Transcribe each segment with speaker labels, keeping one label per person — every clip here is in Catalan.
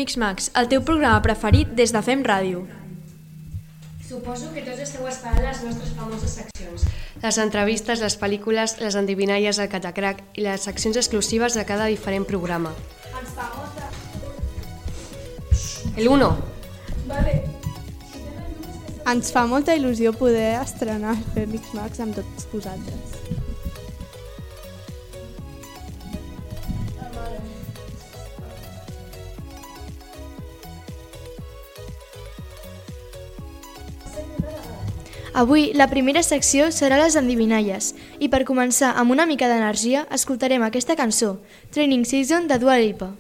Speaker 1: Mix-Max, el teu programa preferit des de Fem Ràdio.
Speaker 2: Suposo que tots esteu esperant les nostres famoses seccions. Les entrevistes, les pel·lícules, les endivinalles, el catacrac i les seccions exclusives de cada diferent programa.
Speaker 3: Ens fa molta...
Speaker 2: El 1.
Speaker 3: Vale. Ens fa molta il·lusió poder estrenar el Fem Mix-Max amb tots vosaltres.
Speaker 4: Avui la primera secció serà les endivinalles i per començar amb una mica d'energia escoltarem aquesta cançó, Training Season de Dua Lipa.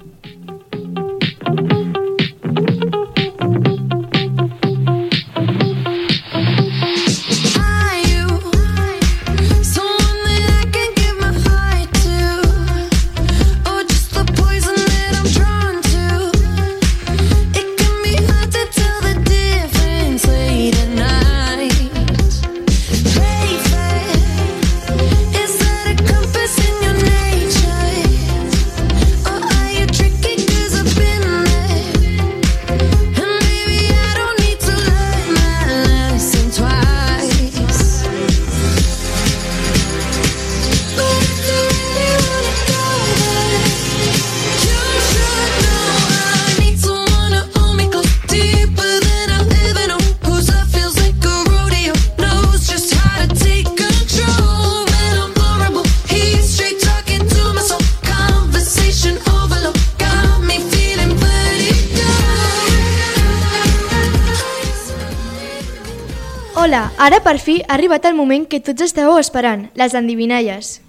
Speaker 4: Hola, ara per fi ha arribat el moment que tots estàveu esperant, les endivinalles.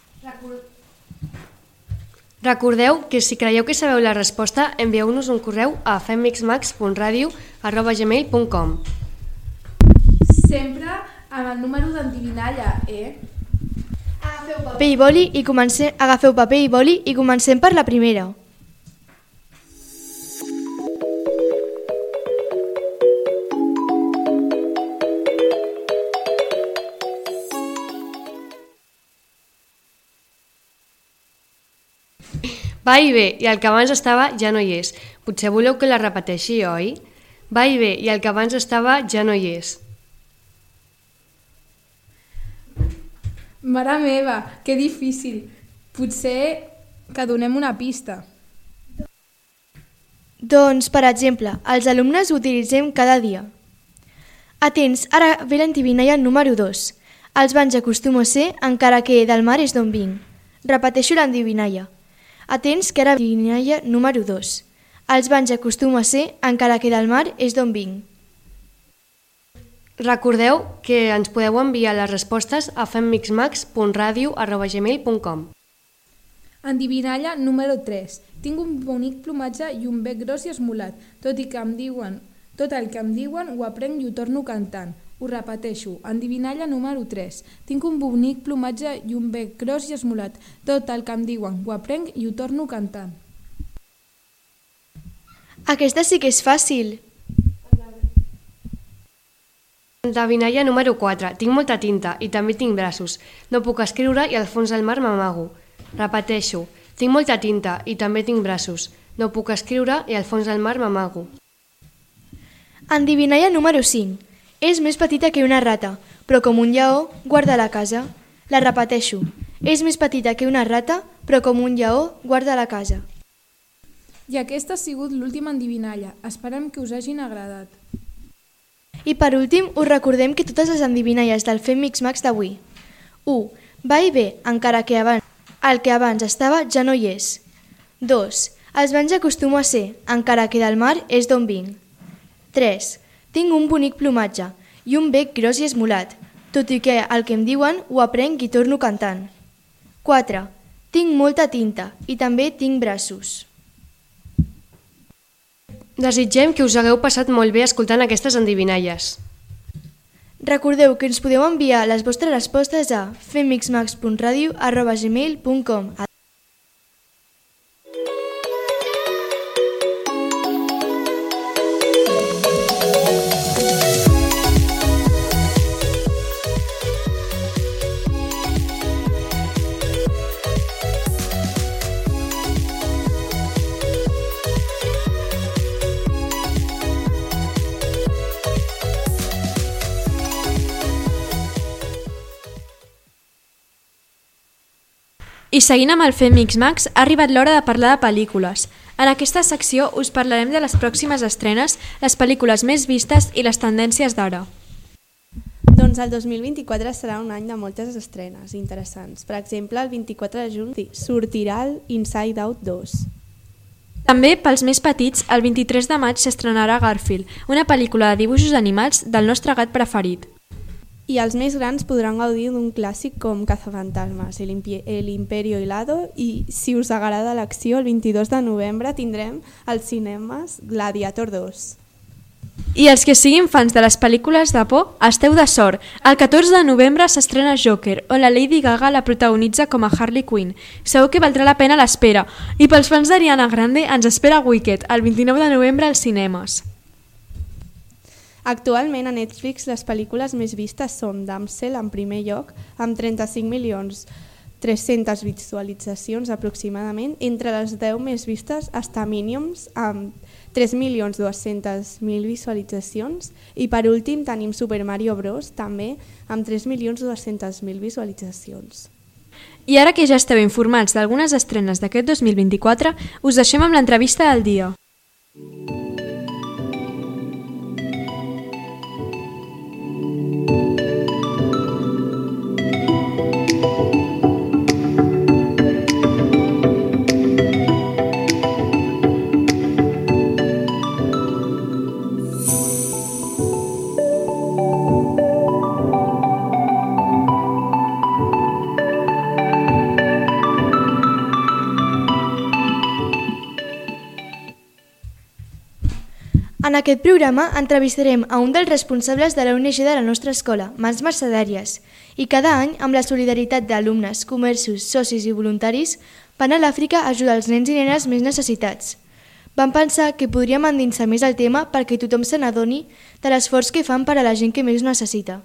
Speaker 2: Recordeu que si creieu que sabeu la resposta, envieu-nos un correu a femmixmax.radio@gmail.com.
Speaker 3: Sempre amb el número d'endivinalla,
Speaker 4: Agafeu paper i boli i comencem per la primera.
Speaker 2: Va i ve, i el que abans estava ja no hi és. Potser voleu que la repeteixi, oi? Va i ve, i el que abans estava ja no hi és.
Speaker 3: Mare meva, que difícil. Potser que donem una pista.
Speaker 4: Doncs, per exemple, els alumnes ho utilitzem cada dia. Atents, ara ve l'endivinalla número 2. Els banys acostumo a ser encara que del mar és d'on vinc. Repeteixo l'endivinalla. Atents, que ara l'endivinalla número 2. Els banys acostumo a ser encara que del mar és d'on vinc.
Speaker 2: Recordeu que ens podeu enviar les respostes a femmixmax.radio@gmail.com.
Speaker 3: Endivinalla número 3. Tinc un bonic plomatge i un bec gros i esmolat. Tot el que em diuen ho aprenc i ho torno cantant. Ho repeteixo. Endivinalla número 3. Tinc un bonic plomatge i un bec gros i esmolat. Tot el que em diuen ho aprenc i ho torno cantant.
Speaker 4: Aquesta sí que és fàcil.
Speaker 2: Endevinalla número 4. Tinc molta tinta i també tinc braços. No puc escriure i al fons del mar m'amago. Repeteixo. Tinc molta tinta i també tinc braços. No puc escriure i al fons del mar m'amago.
Speaker 4: Endivinalla número 5. És més petita que una rata, però com un lleó guarda la casa. La repeteixo. És més petita que una rata, però com un lleó guarda la casa.
Speaker 3: I aquesta ha sigut l'última endivinalla. Esperem que us hagin agradat.
Speaker 4: I per últim, us recordem que totes les endivinalles del Fem Mix-Max d'avui. 1. Va i ve, encara que el que abans estava ja no hi és. 2. Els banys acostumo a ser, encara que del mar és d'on vinc. 3. Tinc un bonic plomatge i un bec gros i esmolat, tot i que el que em diuen ho aprenc i torno cantant. 4. Tinc molta tinta i també tinc braços.
Speaker 2: Desitgem que us hagueu passat molt bé escoltant aquestes endivinalles.
Speaker 4: Recordeu que ens podeu enviar les vostres respostes a femmixmax.radio@gmail.com.
Speaker 1: I seguint amb el Fem Mix-Max, ha arribat l'hora de parlar de pel·lícules. En aquesta secció us parlarem de les pròximes estrenes, les pel·lícules més vistes i les tendències d'ara.
Speaker 5: Doncs el 2024 serà un any de moltes estrenes interessants. Per exemple, el 24 de juny sortirà el Inside Out 2.
Speaker 1: També, pels més petits, el 23 de maig s'estrenarà Garfield, una pel·lícula de dibuixos animats del nostre gat preferit.
Speaker 5: I els més grans podran gaudir d'un clàssic com Cazafantasmas, El Imperio Helado, i si us agrada l'acció, el 22 de novembre tindrem als cinemes Gladiator 2.
Speaker 1: I els que siguin fans de les pel·lícules de por, esteu de sort. El 14 de novembre s'estrena Joker, on la Lady Gaga la protagonitza com a Harley Quinn. Segur que valdrà la pena l'espera. I pels fans d'Ariana Grande ens espera Wicked, el 29 de novembre als cinemes.
Speaker 5: Actualment a Netflix les pel·lícules més vistes són Damsel en primer lloc, amb 35.300.000 visualitzacions aproximadament. Entre les 10 més vistes està Minions, amb 3.200.000 visualitzacions. I per últim tenim Super Mario Bros, també amb 3.200.000 visualitzacions.
Speaker 1: I ara que ja esteu informats d'algunes estrenes d'aquest 2024, us deixem amb l'entrevista del dia.
Speaker 4: En aquest programa entrevistarem a un dels responsables de la ONG de la nostra escola, Mans Mercedàries, i cada any, amb la solidaritat d'alumnes, comerços, socis i voluntaris, van a l'Àfrica a ajudar els nens i nenes més necessitats. Vam pensar que podríem endinsar més el tema perquè tothom se n'adoni de l'esforç que fan per a la gent que més ho necessita.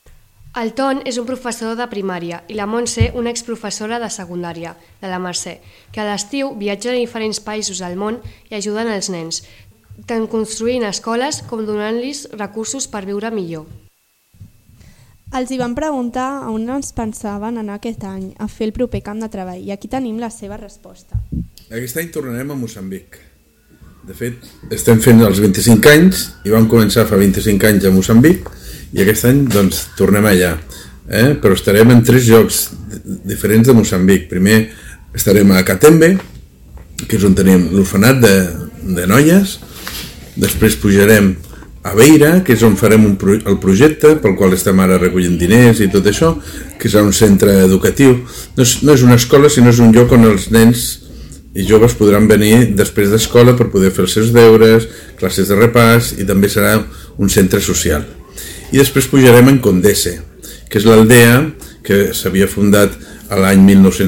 Speaker 2: El Ton és un professor de primària i la Montse una exprofessora de secundària, de la Mercè, que a l'estiu viatgen a diferents països del món i ajuden els nens, tant construint escoles com donant-los recursos per viure millor.
Speaker 5: Els hi van preguntar on ens pensaven anar aquest any a fer el proper camp de treball i aquí tenim la seva resposta.
Speaker 6: Aquest any tornarem a Moçambic. De fet, estem fent els 25 anys i vam començar fa 25 anys a Moçambic i aquest any doncs, tornem allà. Però estarem en 3 llocs diferents de Moçambic. Primer estarem a Katembe, que és on tenim l'orfenat de noies. Després pujarem a Beira, que és on farem el projecte pel qual estem ara recollint diners i tot això, que serà un centre educatiu. No és una escola, sinó és un lloc on els nens i joves podran venir després d'escola per poder fer els seus deures, classes de repàs, i també serà un centre social. I després pujarem en Condese, que és l'aldea que s'havia fundat l'any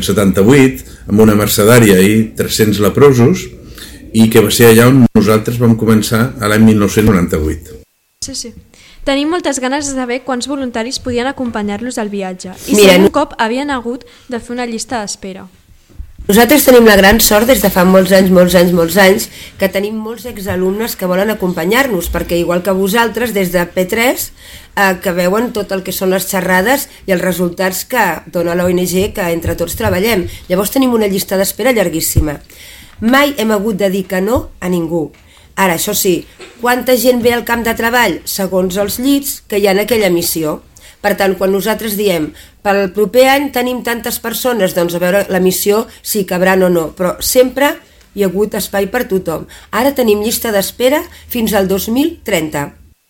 Speaker 6: 1978 amb una mercedària i 300 leprosos, i que va ser allà on nosaltres vam començar l'any 1998.
Speaker 1: Sí. Tenim moltes ganes de saber quants voluntaris podien acompanyar-los al viatge i si un cop havien hagut de fer una llista d'espera.
Speaker 7: Nosaltres tenim la gran sort des de fa molts anys que tenim molts exalumnes que volen acompanyar-nos, perquè igual que vosaltres des de P3 que veuen tot el que són les xerrades i els resultats que dona l'ONG que entre tots treballem. Llavors tenim una llista d'espera llarguíssima. Mai hem hagut de dir que no a ningú. Ara, això sí, quanta gent ve al camp de treball? Segons els llits que hi ha en aquella missió. Per tant, quan nosaltres diem per al proper any tenim tantes persones, doncs a veure la missió si cabran o no, però sempre hi ha hagut espai per tothom. Ara tenim llista d'espera fins al 2030.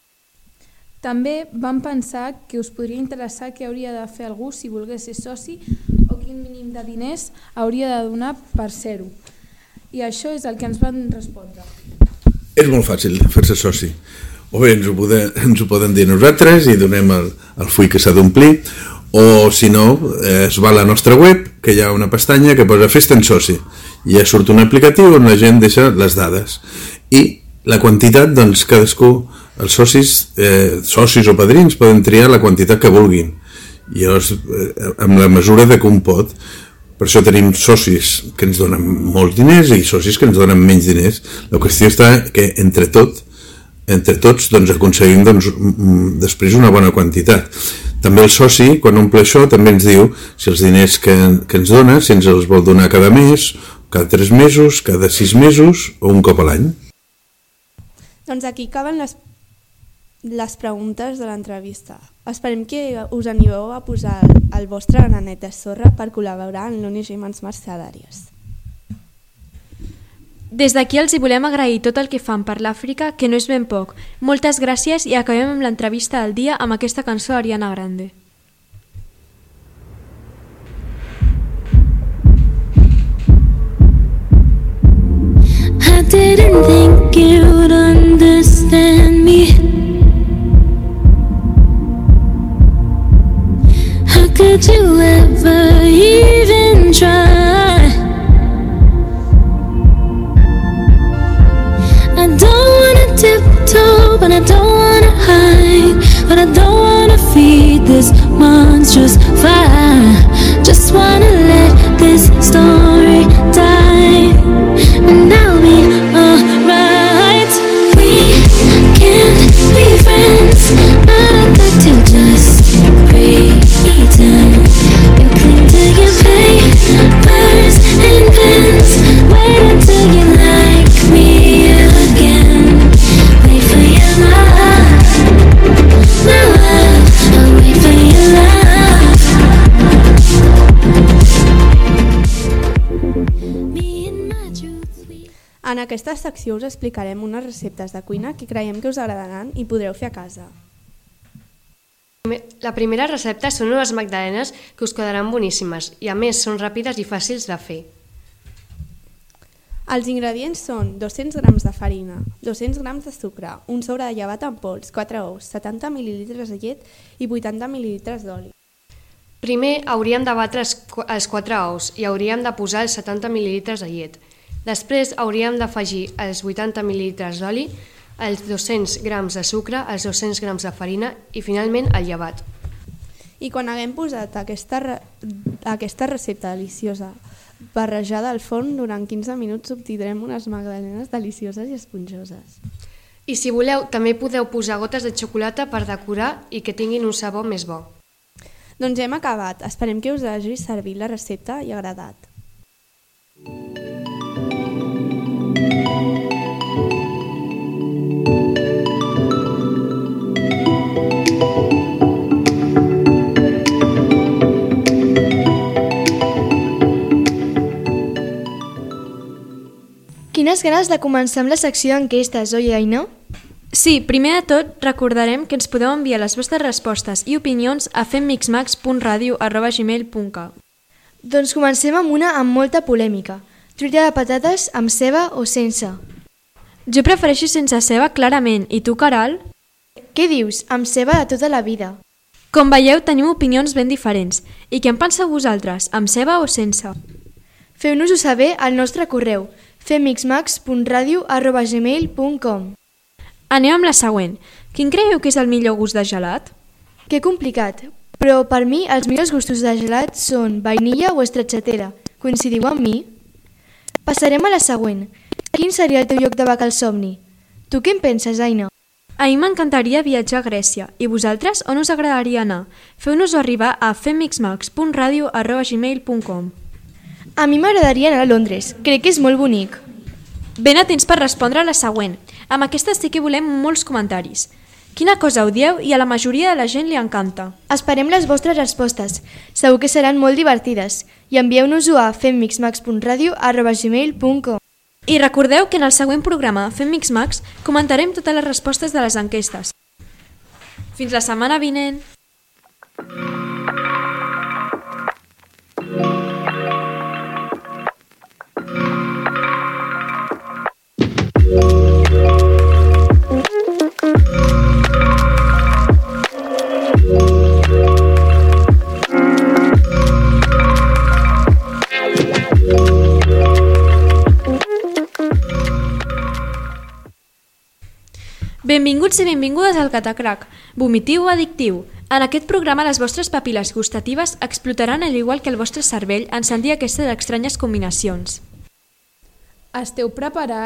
Speaker 3: També vam pensar que us podria interessar què hauria de fer algú si volgués ser soci o quin mínim de diners hauria de donar per ser-ho. I això és el que ens van respondre.
Speaker 6: És molt fàcil fer-se soci. O bé ens ho poden dir nosaltres i donem el full que s'ha d'omplir, o si no, es va a la nostra web, que hi ha una pestanya que posa Fes-te'n soci. I ja surt un aplicatiu on la gent deixa les dades. I la quantitat, doncs cadascú, els socis o padrins poden triar la quantitat que vulguin. I llavors, amb la mesura de que un pot. Per això tenim socis que ens donen molts diners i socis que ens donen menys diners. La qüestió està que entre tots doncs, aconseguim després una bona quantitat. També el soci, quan omple això, també ens diu si els diners que ens dona, si ens els vol donar cada mes, cada 3 mesos, cada 6 mesos o un cop a l'any.
Speaker 5: Doncs aquí acaben les preguntes de l'entrevista. Esperem que us animeu a posar el vostre granet de sorra per col·laborar en l'ONG Mans Mercedàries.
Speaker 1: Des d'aquí els hi volem agrair tot el que fan per l'Àfrica, que no és ben poc. Moltes gràcies i acabem amb l'entrevista del dia amb aquesta cançó d'Ariana Grande.
Speaker 8: I didn't think you'd understand me. How could you ever even try? I don't wanna tiptoe, but I don't wanna hide, but I don't wanna feed this monstrous fire. Just wanna let this story die, and I'll be alright. We can't be friends, but I'd like to just pretend. You cling to your papers and pens, wait until you like me again. Wait for your love, my love, I'll wait for your love. Me and my truth,
Speaker 5: En aquesta secció us explicarem unes receptes de cuina que creiem que us agradaran i podreu fer a casa.
Speaker 2: La primera recepta són unes magdalenes que us quedaran boníssimes i a més són ràpides i fàcils de fer.
Speaker 5: Els ingredients són 200 grams de farina, 200 grams de sucre, un sobre de llevat en pols, 4 ous, 70 mil·lilitres de llet i 80 mil·lilitres d'oli.
Speaker 2: Primer hauríem de batre els 4 ous i hauríem de posar els 70 mil·lilitres de llet. Després hauríem d'afegir els 80 mil·lilitres d'oli, els 200 grams de sucre, els 200 grams de farina i finalment el llevat.
Speaker 5: I quan haguem posat aquesta recepta deliciosa barrejada al forn durant 15 minuts obtindrem unes magdalenes delicioses i esponjoses.
Speaker 2: I si voleu, també podeu posar gotes de xocolata per decorar i que tinguin un sabor més bo.
Speaker 5: Doncs ja hem acabat. Esperem que us hagi servit la recepta i agradat.
Speaker 4: Quines ganes de començar amb la secció d'enquestes, oi, Aina?
Speaker 1: Sí, primer de tot, recordarem que ens podeu enviar les vostres respostes i opinions a femmixmax.radio@gmail.com.
Speaker 4: Doncs comencem amb una amb molta polèmica. Truita de patates amb ceba o sense?
Speaker 1: Jo prefereixo sense ceba, clarament. I tu, Caral?
Speaker 4: Què dius? Amb ceba de tota la vida.
Speaker 1: Com veieu, tenim opinions ben diferents. I què en penseu vosaltres, amb ceba o sense?
Speaker 4: Feu-nos-ho saber al nostre correu femmixmax.radio@gmail.com.
Speaker 1: Anem amb la següent. Quin creieu que és el millor gust de gelat?
Speaker 4: Que complicat, però per mi els millors gustos de gelat són vainilla o stracciatella. Coincidiu amb mi? Passarem a la següent. Quin seria el teu lloc de vaca al somni? Tu què en penses, Aina?
Speaker 1: A mi m'encantaria viatjar a Grècia. I vosaltres, on us agradaria anar? Feu-nos-ho arribar a femmixmax.radio@gmail.com.
Speaker 4: A mi m'agradaria anar a Londres. Crec que és molt bonic.
Speaker 1: Ben atents per respondre a la següent. Amb aquesta sí que volem molts comentaris. Quina cosa odieu i a la majoria de la gent li encanta?
Speaker 4: Esperem les vostres respostes. Segur que seran molt divertides. I envieu-nos-ho a femmixmax.radio@gmail.com.
Speaker 1: I recordeu que en el següent programa Fem Mixmax comentarem totes les respostes de les enquestes. Fins la setmana vinent! Benvinguts i benvingudes al Catacrac, vomitiu o addictiu. En aquest programa les vostres papil·les gustatives explotaran al igual que el vostre cervell en sentir aquestes estranyes combinacions.
Speaker 3: Esteu preparats?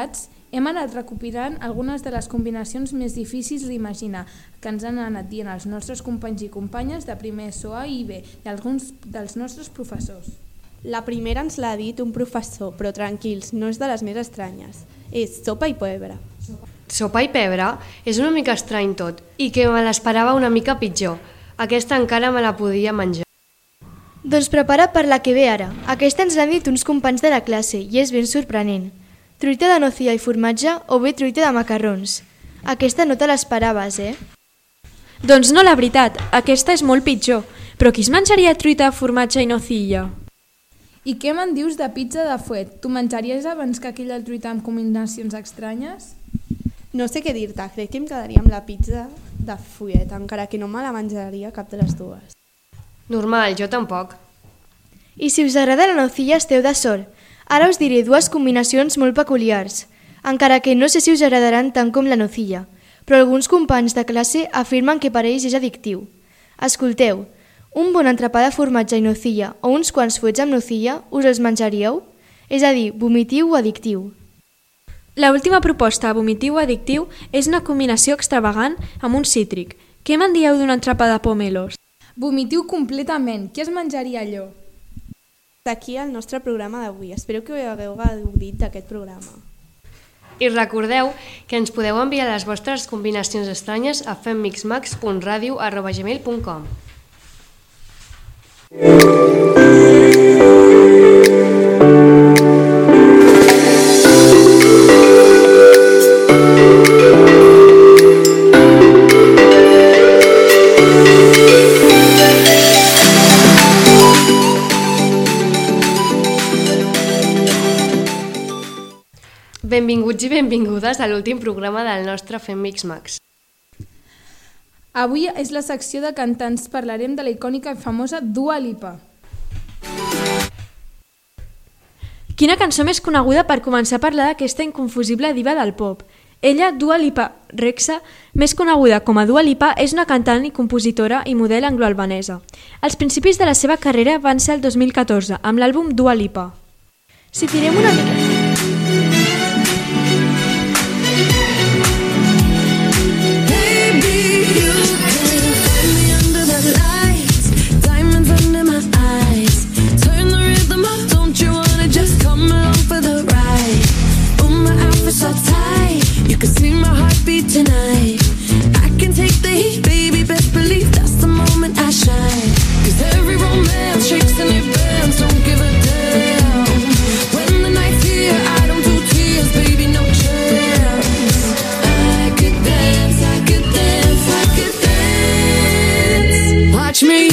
Speaker 3: Hem anat recopilant algunes de les combinacions més difícils d'imaginar que ens han anat dient els nostres companys i companyes de primer SOA i IB i alguns dels nostres professors.
Speaker 5: La primera ens l'ha dit un professor, però tranquils, no és de les més estranyes. És sopa i pebre.
Speaker 2: Sopa i pebre és una mica estrany tot, i que me l'esperava una mica pitjor. Aquesta encara me la podia menjar.
Speaker 4: Doncs prepara per la que ve ara. Aquesta ens l'han dit uns companys de la classe i és ben sorprenent. Truita de nocilla i formatge o bé truita de macarrons. Aquesta no te l'esperaves,
Speaker 1: Doncs no, la veritat, aquesta és molt pitjor. Però qui es menjaria truita de formatge i nocilla?
Speaker 3: I què me'n dius de pizza de fuet? Tu menjaries abans que aquella truita amb combinacions estranyes?
Speaker 5: No sé què dir-te, crec que em quedaria amb la pizza de fuet, encara que no me la menjaria cap de les dues.
Speaker 2: Normal, jo tampoc.
Speaker 4: I si us agrada la nocilla esteu de sort. Ara us diré dues combinacions molt peculiars, encara que no sé si us agradaran tant com la nocilla, però alguns companys de classe afirmen que per ells és addictiu. Escolteu, un bon entrepà de formatge i nocilla o uns quants fuets amb nocilla, us els menjaríeu? És a dir, vomitiu o addictiu.
Speaker 1: La última proposta, vomitiu o addictiu, és una combinació extravagant amb un cítric. Què me'n dieu d'un entrepà de pomelos?
Speaker 3: Vomitiu completament. Qui es menjaria allò?
Speaker 5: D'aquí el nostre programa d'avui. Espero que hagueu gaudit d'aquest programa.
Speaker 2: I recordeu que ens podeu enviar les vostres combinacions estranyes a femmixmax.radio@gmail.com. Benvinguts i benvingudes a l'últim programa del nostre Fem Mix-Max.
Speaker 3: Avui és la secció de cantants. Parlarem de la icònica i famosa Dua Lipa.
Speaker 1: Quina cançó més coneguda per començar a parlar d'aquesta inconfusible diva del pop? Ella, Dua Lipa Rexa, més coneguda com a Dua Lipa, és una cantant i compositora i model anglo-albanesa. Els principis de la seva carrera van ser el 2014, amb l'àlbum Dua Lipa.
Speaker 4: Si tirem una mica...
Speaker 8: Tonight, I can take the heat, baby. Best believe that's the moment I shine. 'Cause every romance shakes and it bends. Don't give a damn. When the night's here, I don't do tears, baby. No chance. I could dance, I could dance, I could dance. Watch me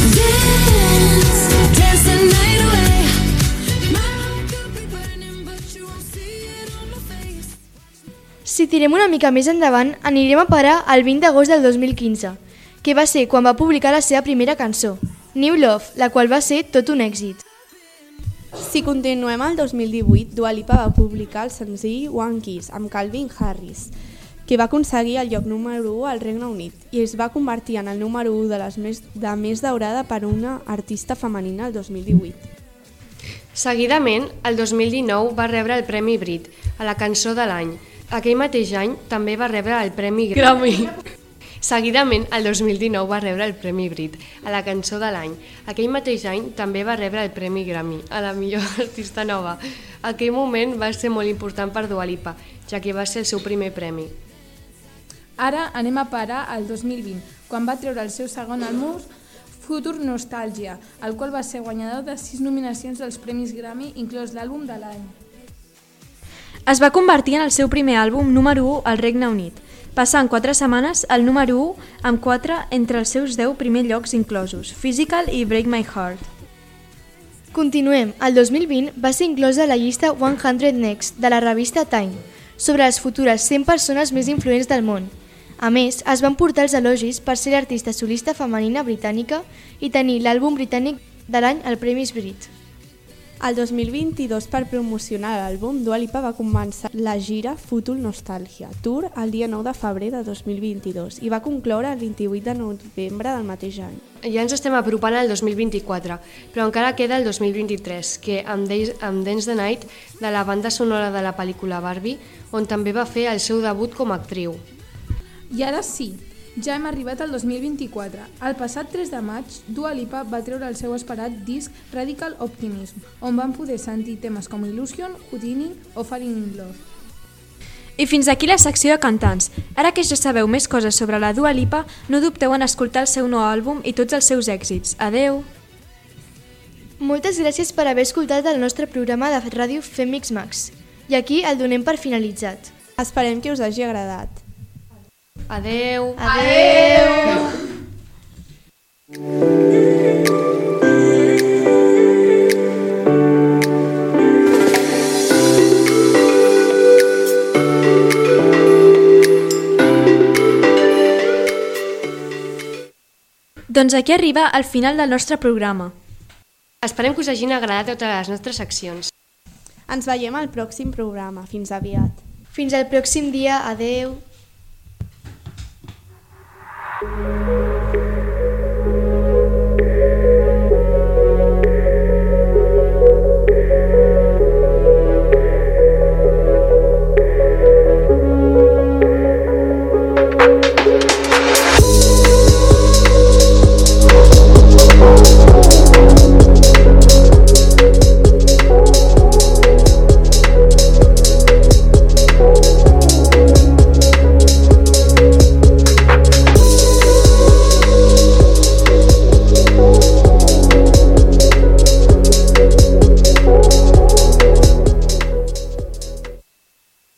Speaker 8: dance, dance the night away. My heart could be burning, but you won't see it on my face.
Speaker 4: Si tirem una mica més endavant, anirem a parar al 20 d'agost del 2015, que va ser quan va publicar la seva primera cançó, New Love, la qual va ser tot un èxit.
Speaker 5: Si continuem al 2018, Dua Lipa va publicar el senzill One Kiss amb Calvin Harris, que va aconseguir el lloc número 1 al Regne Unit i es va convertir en el número 1 de més daurada per una artista femenina el 2018.
Speaker 2: Seguidament, el 2019 va rebre el Premi Brit a la cançó de l'any. Aquell mateix any també va rebre el Premi Grammy. Seguidament, el 2019 va rebre el Premi Brit a la cançó de l'any. Aquell mateix any també va rebre el Premi Grammy a la millor artista nova. Aquell moment va ser molt important per Dua Lipa, ja que va ser el seu primer premi.
Speaker 3: Ara anem a parar al 2020, quan va treure el seu segon àlbum, Future Nostalgia, el qual va ser guanyador de 6 nominacions als Premis Grammy, inclòs l'àlbum de l'any.
Speaker 1: Es va convertir en el seu primer àlbum número 1 al Regne Unit, passant 4 setmanes al número 1 amb 4 entre els seus 10 primers llocs inclosos, Physical i Break My Heart.
Speaker 4: Continuem. El 2020 va ser inclosa a la llista 100 Next de la revista Time, sobre les futures 100 persones més influents del món. A més, es van portar els elogis per ser l'artista solista femenina britànica i tenir l'àlbum britànic de l'any al Premis Brit.
Speaker 5: El 2022, per promocionar l'àlbum, Dua Lipa va començar la gira Full Nostalgia Tour el dia 9 de febrer de 2022 i va concloure el 28 de novembre del mateix any.
Speaker 2: Ja ens estem apropant al 2024, però encara queda el 2023, que amb Dance the Night, de la banda sonora de la pel·lícula Barbie, on també va fer el seu debut com a actriu.
Speaker 3: I ara sí, ja hem arribat al 2024. El passat 3 de maig, Dua Lipa va treure el seu esperat disc Radical Optimism, on van poder sentir temes com Illusion, Houdini o Falling in Love.
Speaker 1: I fins aquí la secció de cantants. Ara que ja sabeu més coses sobre la Dua Lipa, no dubteu en escoltar el seu nou àlbum i tots els seus èxits. Adeu!
Speaker 4: Moltes gràcies per haver escoltat el nostre programa de ràdio Fem Mix Max. I aquí el donem per finalitzat.
Speaker 5: Esperem que us hagi agradat.
Speaker 2: Adeu!
Speaker 4: Adeu!
Speaker 1: Doncs aquí arriba el final del nostre programa.
Speaker 2: Esperem que us hagin agradat totes les nostres seccions.
Speaker 5: Ens veiem al pròxim programa. Fins aviat.
Speaker 4: Fins al pròxim dia. Adeu!